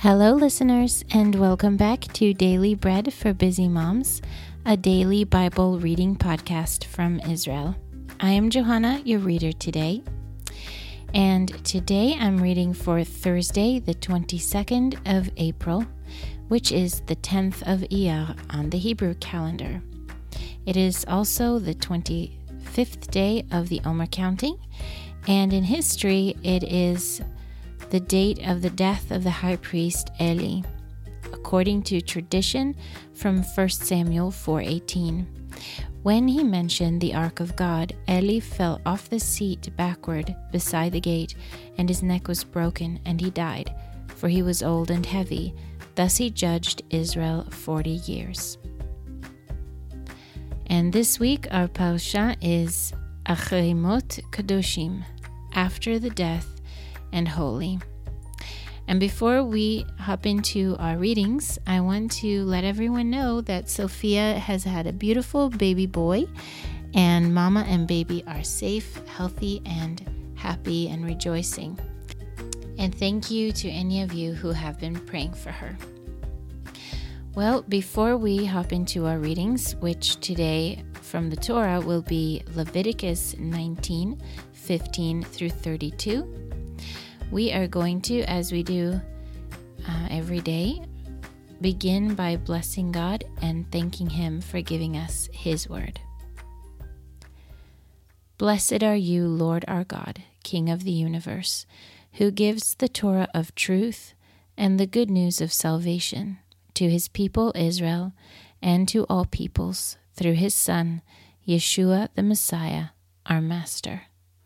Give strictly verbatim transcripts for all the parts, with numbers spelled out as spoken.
Hello, listeners, and welcome back to Daily Bread for Busy Moms, a daily Bible reading podcast from Israel. I am Johanna, your reader today, and today I'm reading for Thursday, the twenty-second of April, which is the tenth of Iyar on the Hebrew calendar. It is also the twenty-fifth day of the Omer counting, and in history, it is the date of the death of the high priest Eli, according to tradition from First Samuel four eighteen. When he mentioned the ark of God, Eli fell off the seat backward beside the gate, and his neck was broken, and he died, for he was old and heavy. Thus he judged Israel forty years. And this week our parasha is Achrei Mot Kadoshim, after the death and holy. And before we hop into our readings, I want to let everyone know that Sophia has had a beautiful baby boy, and mama and baby are safe, healthy, and happy and rejoicing. And thank you to any of you who have been praying for her. Well, before we hop into our readings, which today from the Torah will be Leviticus nineteen, fifteen through thirty-two, we are going to, as we do uh, every day, begin by blessing God and thanking Him for giving us His word. Blessed are you, Lord our God, King of the universe, who gives the Torah of truth and the good news of salvation to His people Israel and to all peoples through His Son, Yeshua the Messiah, our Master.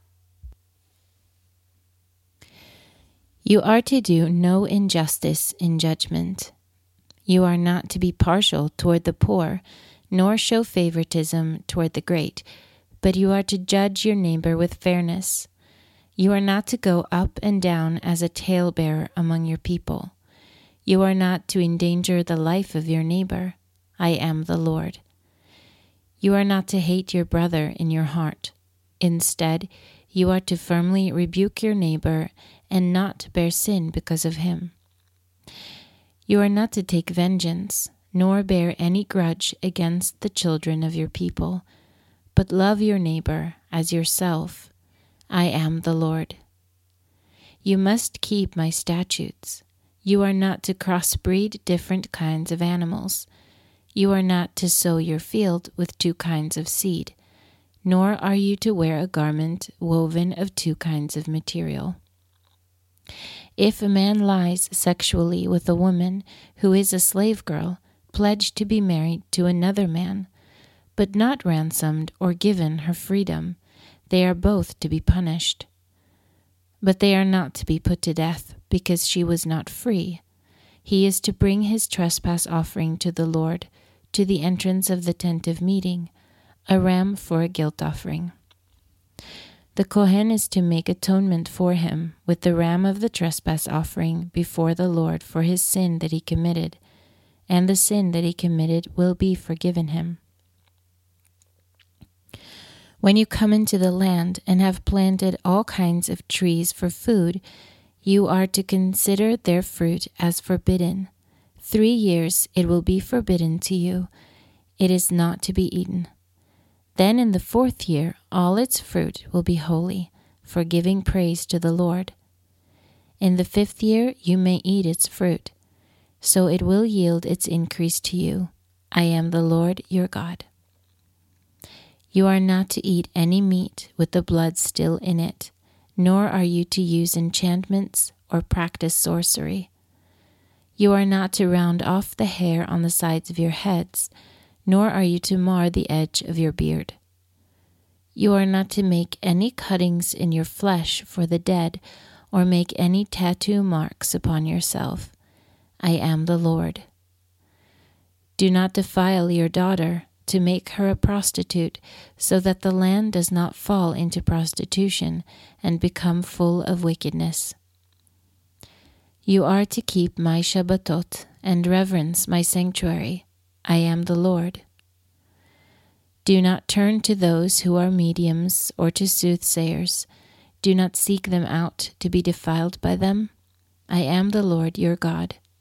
You are to do no injustice in judgment. You are not to be partial toward the poor, nor show favoritism toward the great, but you are to judge your neighbor with fairness. You are not to go up and down as a talebearer among your people. You are not to endanger the life of your neighbor. I am the Lord. You are not to hate your brother in your heart. Instead, you are to firmly rebuke your neighbor and not bear sin because of him. You are not to take vengeance, nor bear any grudge against the children of your people, but love your neighbor as yourself. I am the Lord. You must keep my statutes. You are not to crossbreed different kinds of animals. You are not to sow your field with two kinds of seed, nor are you to wear a garment woven of two kinds of material. If a man lies sexually with a woman who is a slave girl, pledged to be married to another man, but not ransomed or given her freedom, they are both to be punished. But they are not to be put to death, because she was not free. He is to bring his trespass offering to the Lord, to the entrance of the tent of meeting, a ram for a guilt offering. The Kohen is to make atonement for him with the ram of the trespass offering before the Lord for his sin that he committed, and the sin that he committed will be forgiven him. When you come into the land and have planted all kinds of trees for food, you are to consider their fruit as forbidden. Three years it will be forbidden to you. It is not to be eaten. Then in the fourth year, all its fruit will be holy, for giving praise to the Lord. In the fifth year, you may eat its fruit, so it will yield its increase to you. I am the Lord your God. You are not to eat any meat with the blood still in it, nor are you to use enchantments or practice sorcery. You are not to round off the hair on the sides of your heads, nor are you to mar the edge of your beard. You are not to make any cuttings in your flesh for the dead, or make any tattoo marks upon yourself. I am the Lord. Do not defile your daughter to make her a prostitute, so that the land does not fall into prostitution and become full of wickedness. You are to keep my Shabbatot and reverence my sanctuary. I am the Lord. Do not turn to those who are mediums or to soothsayers. Do not seek them out to be defiled by them. I am the Lord your God.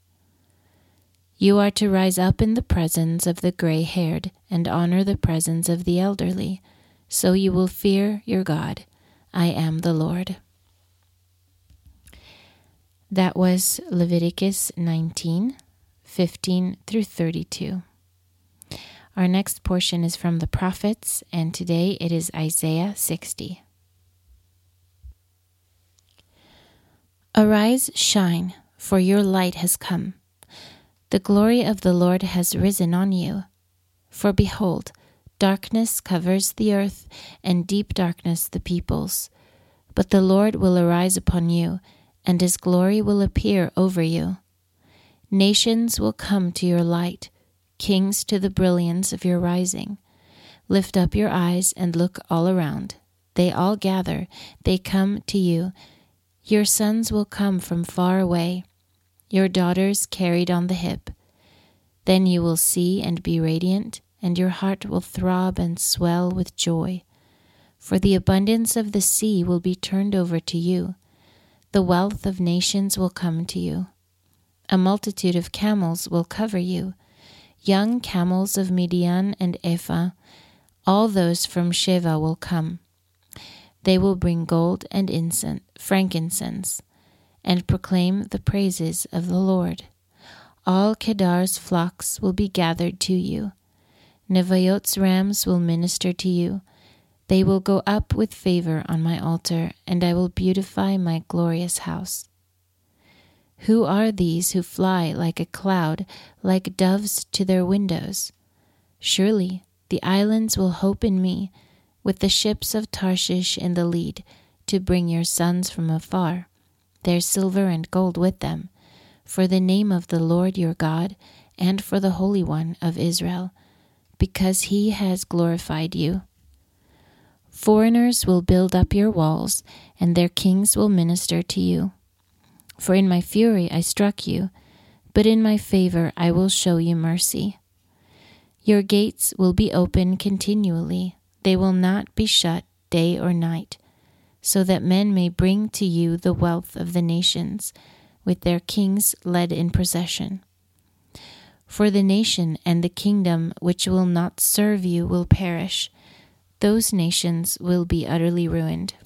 You are to rise up in the presence of the gray-haired and honor the presence of the elderly, so you will fear your God. I am the Lord. That was Leviticus nineteen, fifteen through thirty-two. Our next portion is from the prophets, and today it is Isaiah sixty. Arise, shine, for your light has come. The glory of the Lord has risen on you. For behold, darkness covers the earth, and deep darkness the peoples. But the Lord will arise upon you, and his glory will appear over you. Nations will come to your light, kings to the brilliance of your rising. Lift up your eyes and look all around. They all gather, they come to you. Your sons will come from far away, your daughters carried on the hip. Then you will see and be radiant, and your heart will throb and swell with joy. For the abundance of the sea will be turned over to you. The wealth of nations will come to you. A multitude of camels will cover you, young camels of Midian and Ephah. All those from Sheva will come. They will bring gold and incense, frankincense, and proclaim the praises of the Lord. All Kedar's flocks will be gathered to you. Neviot's rams will minister to you. They will go up with favor on my altar, and I will beautify my glorious house. Who are these who fly like a cloud, like doves to their windows? Surely the islands will hope in me, with the ships of Tarshish in the lead, to bring your sons from afar, their silver and gold with them, for the name of the Lord your God, and for the Holy One of Israel, because he has glorified you. Foreigners will build up your walls, and their kings will minister to you. For in my fury I struck you, but in my favor I will show you mercy. Your gates will be open continually. They will not be shut day or night, so that men may bring to you the wealth of the nations, with their kings led in procession. For the nation and the kingdom which will not serve you will perish. Those nations will be utterly ruined.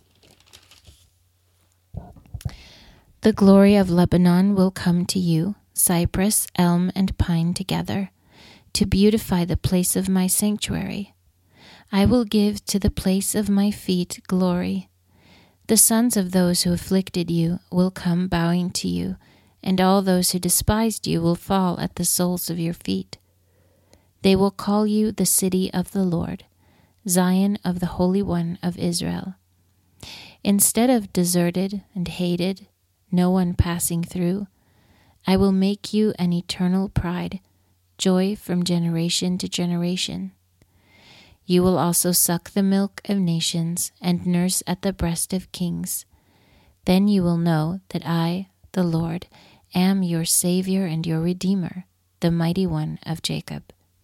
The glory of Lebanon will come to you, cypress, elm, and pine together, to beautify the place of my sanctuary. I will give to the place of my feet glory. The sons of those who afflicted you will come bowing to you, and all those who despised you will fall at the soles of your feet. They will call you the city of the Lord, Zion of the Holy One of Israel. Instead of deserted and hated, no one passing through, I will make you an eternal pride, joy from generation to generation. You will also suck the milk of nations and nurse at the breast of kings. Then you will know that I, the Lord, am your Savior and your Redeemer, the Mighty One of Jacob.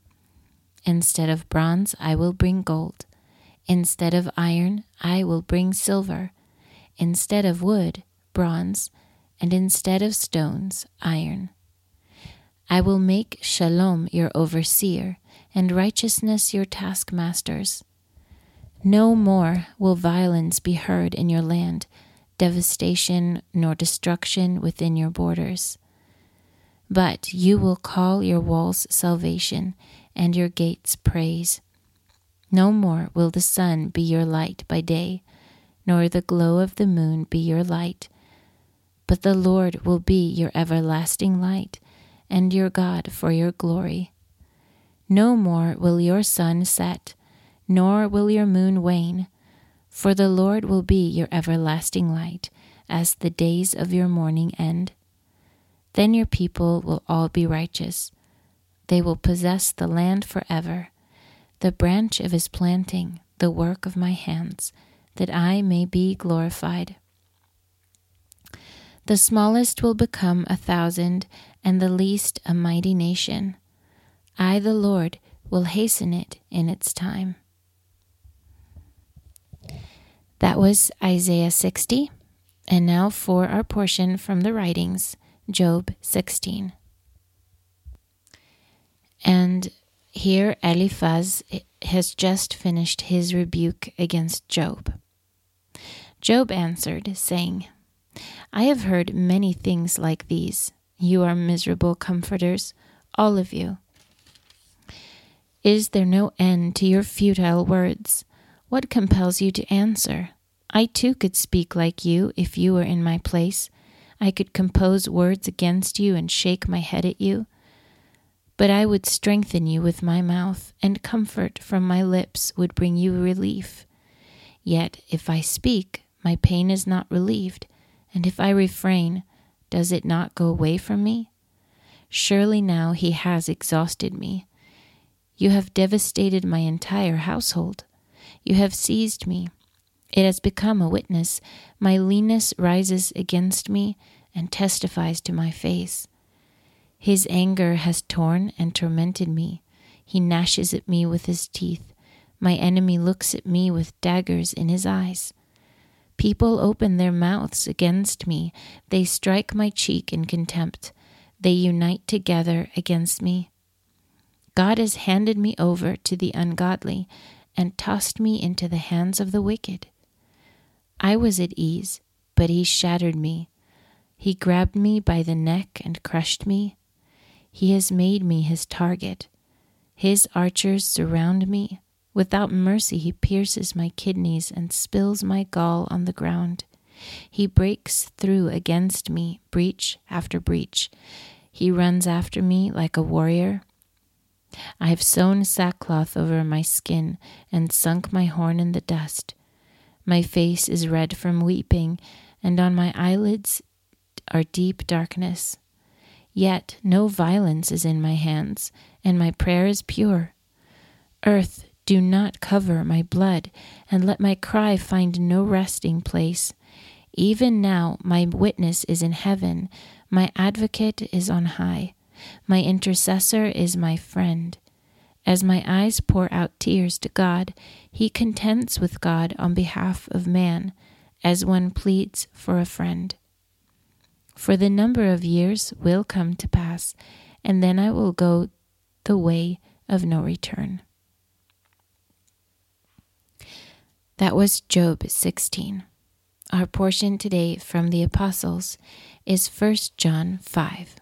Instead of bronze, I will bring gold. Instead of iron, I will bring silver. Instead of wood, bronze, and instead of stones, iron. I will make Shalom your overseer, and righteousness your taskmasters. No more will violence be heard in your land, devastation nor destruction within your borders. But you will call your walls salvation, and your gates praise. No more will the sun be your light by day, nor the glow of the moon be your light. But the Lord will be your everlasting light, and your God for your glory. No more will your sun set, nor will your moon wane, for the Lord will be your everlasting light, as the days of your morning end. Then your people will all be righteous. They will possess the land forever, the branch of his planting, the work of my hands, that I may be glorified. The smallest will become a thousand, and the least a mighty nation. I, the Lord, will hasten it in its time. That was Isaiah sixty, and now for our portion from the writings, Job sixteen. And here Eliphaz has just finished his rebuke against Job. Job answered, saying, I have heard many things like these. You are miserable comforters, all of you. Is there no end to your futile words? What compels you to answer? I too could speak like you if you were in my place. I could compose words against you and shake my head at you. But I would strengthen you with my mouth, and comfort from my lips would bring you relief. Yet if I speak, my pain is not relieved, and if I refrain, does it not go away from me? Surely now he has exhausted me. You have devastated my entire household. You have seized me. It has become a witness. My leanness rises against me and testifies to my face. His anger has torn and tormented me. He gnashes at me with his teeth. My enemy looks at me with daggers in his eyes. People open their mouths against me. They strike my cheek in contempt. They unite together against me. God has handed me over to the ungodly and tossed me into the hands of the wicked. I was at ease, but he shattered me. He grabbed me by the neck and crushed me. He has made me his target. His archers surround me. Without mercy he pierces my kidneys and spills my gall on the ground. He breaks through against me, breach after breach. He runs after me like a warrior. I have sewn sackcloth over my skin and sunk my horn in the dust. My face is red from weeping, and on my eyelids are deep darkness. Yet no violence is in my hands, and my prayer is pure. Earth, do not cover my blood, and let my cry find no resting place. Even now my witness is in heaven, my advocate is on high, my intercessor is my friend. As my eyes pour out tears to God, he contends with God on behalf of man, as one pleads for a friend. For the number of years will come to pass, and then I will go the way of no return. That was Job sixteen. Our portion today from the Apostles is First John five.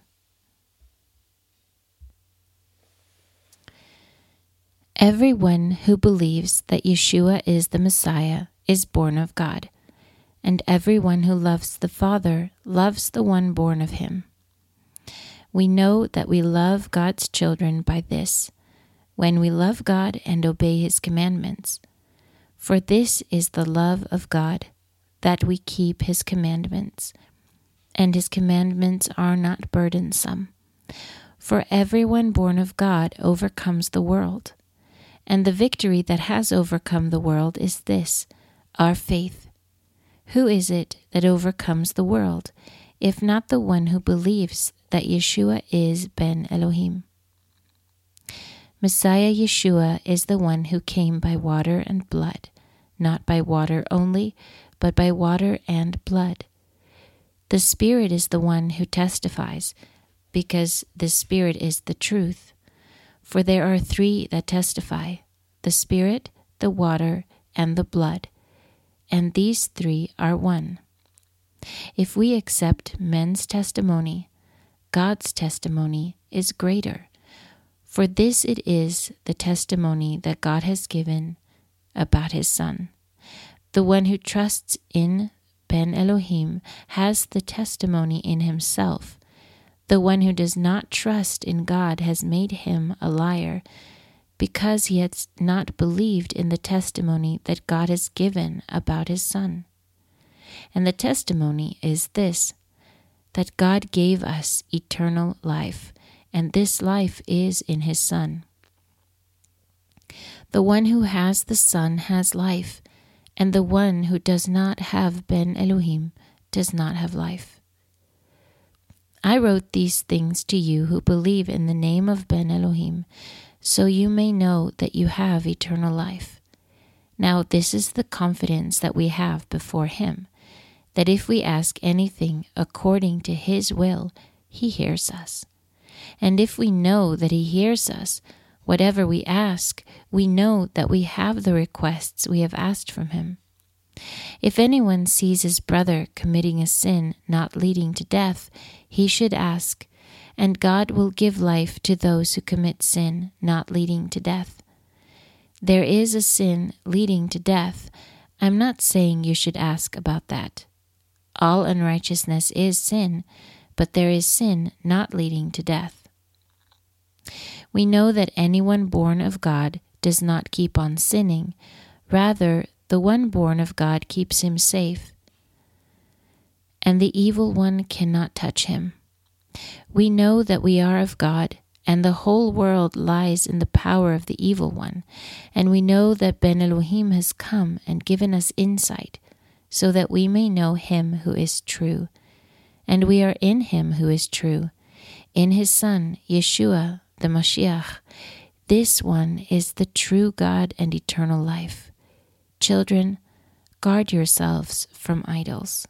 Everyone who believes that Yeshua is the Messiah is born of God, and everyone who loves the Father loves the one born of him. We know that we love God's children by this, when we love God and obey his commandments. For this is the love of God, that we keep his commandments, and his commandments are not burdensome. For everyone born of God overcomes the world, and the victory that has overcome the world is this, our faith. Who is it that overcomes the world, if not the one who believes that Yeshua is Ben Elohim? Messiah Yeshua is the one who came by water and blood, not by water only, but by water and blood. The Spirit is the one who testifies, because the Spirit is the truth. For there are three that testify, the Spirit, the water, and the blood, and these three are one. If we accept men's testimony, God's testimony is greater, for this it is the testimony that God has given about his Son. The one who trusts in Ben Elohim has the testimony in himself. The one who does not trust in God has made him a liar, because he has not believed in the testimony that God has given about his Son. And the testimony is this, that God gave us eternal life, and this life is in his Son. The one who has the Son has life, and the one who does not have Ben Elohim does not have life. I wrote these things to you who believe in the name of Ben Elohim, so you may know that you have eternal life. Now this is the confidence that we have before him, that if we ask anything according to his will, he hears us. And if we know that he hears us, whatever we ask, we know that we have the requests we have asked from him. If anyone sees his brother committing a sin not leading to death, he should ask, and God will give life to those who commit sin not leading to death. There is a sin leading to death. I'm not saying you should ask about that. All unrighteousness is sin, but there is sin not leading to death. We know that anyone born of God does not keep on sinning. Rather, the one born of God keeps him safe, and the evil one cannot touch him. We know that we are of God, and the whole world lies in the power of the evil one, and we know that Ben Elohim has come and given us insight, so that we may know him who is true. And we are in him who is true, in his Son, Yeshua, the Mashiach. This one is the true God and eternal life. Children, guard yourselves from idols.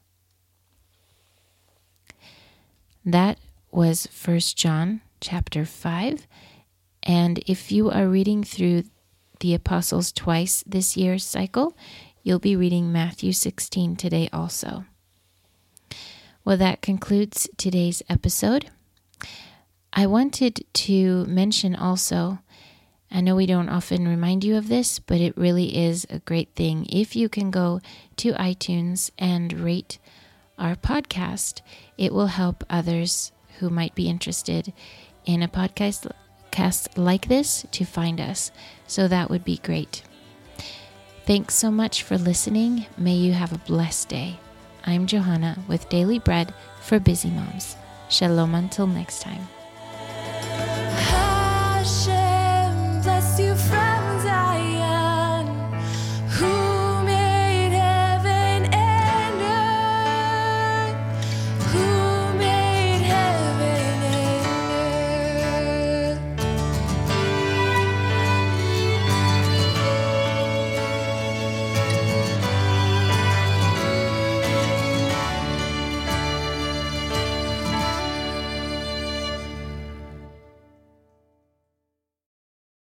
That was First John chapter five. And if you are reading through the Apostles twice this year's cycle, you'll be reading Matthew sixteen today also. Well, that concludes today's episode. I wanted to mention also, I know we don't often remind you of this, but it really is a great thing. If you can go to iTunes and rate our podcast, it will help others who might be interested in a podcast cast like this to find us. So that would be great. Thanks so much for listening. May you have a blessed day. I'm Johanna with Daily Bread for Busy Moms. Shalom until next time.